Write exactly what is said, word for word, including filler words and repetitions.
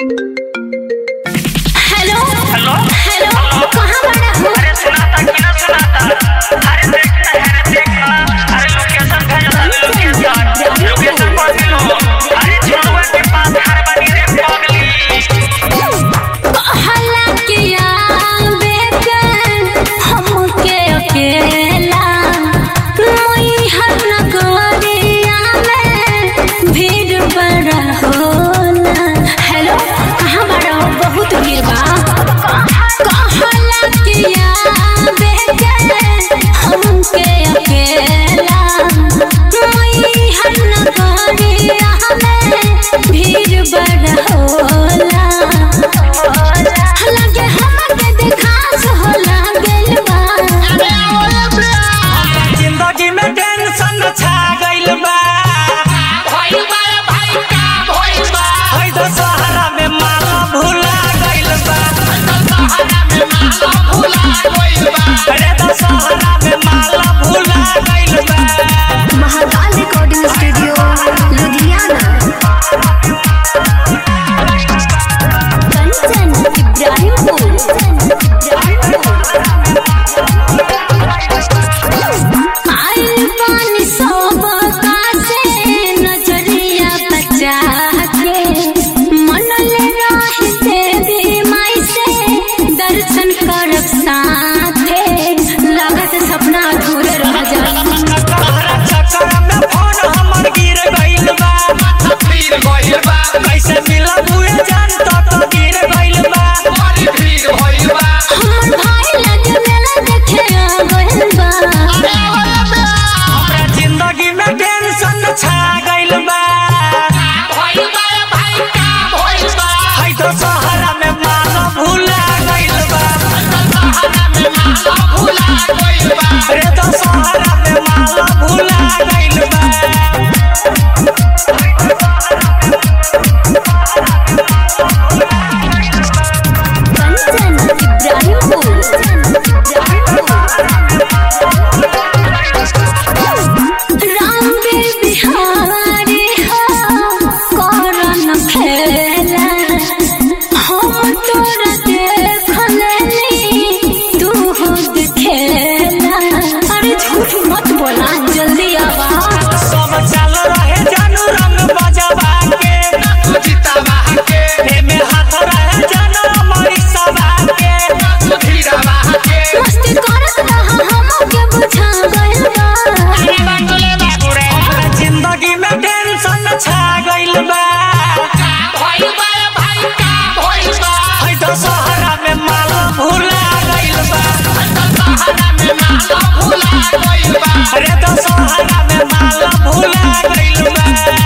Hello hello hello कहाँ बड़ा हो? अरे सुनाता कि ना सुनाता? अरे देखता है रे देखता। अरे लोकेशन भेज दे लोकेशन लोकेशन पर मिलो। अरे छोड़वा के पास घर बनी रे पगली। हल्ला किया बेकन हमके अकेला मोई हर नगरिया में भीड़ बड़ा होला। हेलो कहाँ बड़ा हो? बहुत भीड़ बा। हल्ला किया बेकन हमके अकेला मोई हर नगरिया में भीड़ बड़ा होला। लगे हमके दिखास होला गेल बा। जिंदगी में टेंशन छा गइल बा। भइल बा भाई का भइल बा। हई तो सहारा में माला भुला गइल बा। सहारा में माला भुला गइल बा। अरे तो सहारा में माला भुला गइल बा। Mahakal recording studio Ludhiana. कंचन इब्राहिमपुर। आइल पानी सब कासे नजरिया बचा के मनले रही देवी माई से दर्शन करब साथे। लागत सपना अधूरे रह जाई। तोहरा चक्कर में फोन हमर गिर गइल बा। भीड़ गइल बा। कैसे मिला बुए जान तो तो गिर गइल बा। बड़ी भीड़ भइल बा। हमर भाई लगे मेला देखे आ गइल बा। हमरा जिंदगी में टेंशन छा गइल बा। भइल बा भाई का भइल बा। हई तो सहारा में माला भुला गइल बा। सहारा में माला भुला गइल बा। अरे तो सहारा में माला भुला गइल बा।